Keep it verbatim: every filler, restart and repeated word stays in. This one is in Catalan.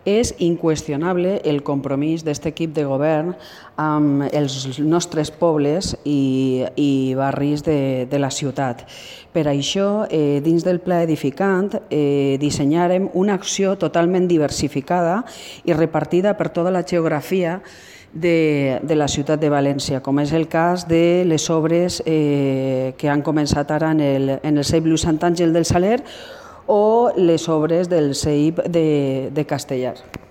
és inqüestionable el compromís d'aquest equip de govern amb els nostres pobles i, i barris de, de la ciutat. Per això, eh, dins del Pla Edificant, eh, dissenyarem una acció totalment diversificada i repartida per tota la geografia de, de la ciutat de València, com és el cas de les obres eh, que han començat ara en el, en el C E I P Lluís Sant Àngel del Saler o les obres del C E I P de, de Castellar.